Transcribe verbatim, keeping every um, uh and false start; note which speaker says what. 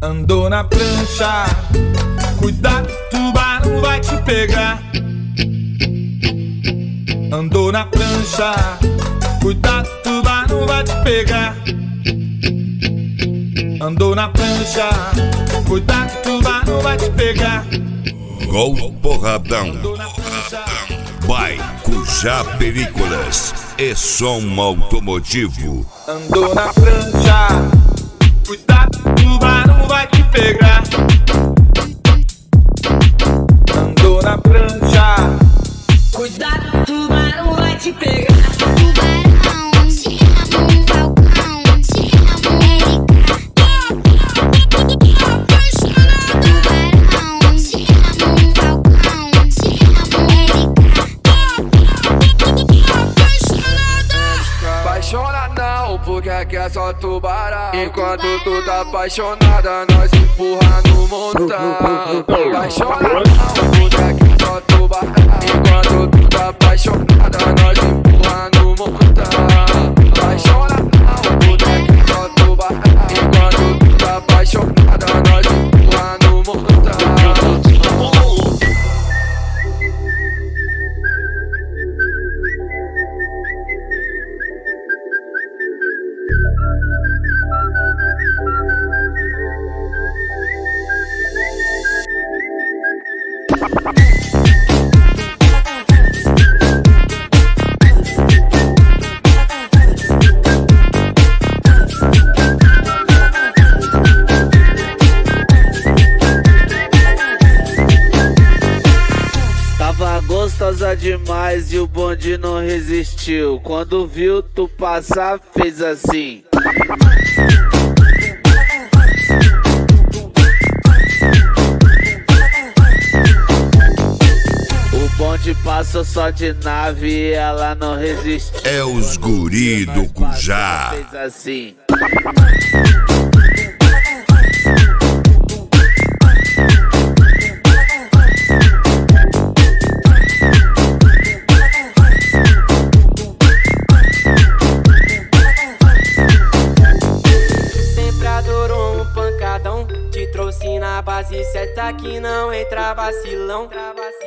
Speaker 1: Andou na prancha, cuidado, tubarão vai te pegar. Andou na prancha, cuidado, tubarão vai te pegar. Andou na prancha, cuidado, tubarão vai te pegar.
Speaker 2: Gol Porradão. By Cujá Películas e som automotivo.
Speaker 1: Andou na prancha, cuidado, tubarão vai te pegar. Andou na prancha,
Speaker 3: cuidado, tubarão vai te pegar.
Speaker 4: Tubarão, te amo, falcão, te amo, Tubarão, te amo, falcão, te amo,
Speaker 5: Apaixona não, porque aqui é só tubarão. Enquanto tu tá apaixonada, nós empurra no montão. Apaixona não, porque aqui é só tubarão. Enquanto tu tá apaixonada, nós empurra no montão. Apaixona não, porque aqui é só tubarão. Enquanto tu tá apaixonada, nós empurra no montão.
Speaker 6: Tava gostosa demais e o bonde não resistiu. Quando viu tu passar, fez assim. O bonde passou só de nave e ela não resistiu.
Speaker 2: É os guri do Cujá.
Speaker 6: Fez assim.
Speaker 7: Sempre adorou um pancadão, te trouxe na base certa que não entra vacilão.